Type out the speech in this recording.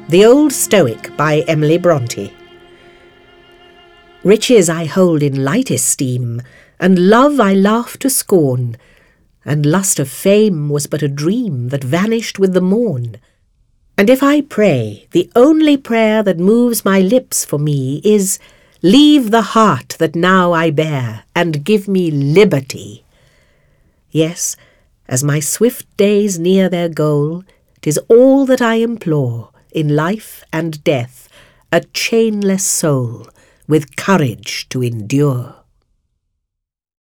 The Old Stoic by Emily Bronte. Riches I hold in light esteem, and love I laugh to scorn, and lust of fame was but a dream that vanished with the morn. And if I pray, the only prayer that moves my lips for me is, leave the heart that now I bear, and give me liberty. Yes, as my swift days near their goal, 'tis all that I implore, in life and death, a chainless soul, with courage to endure.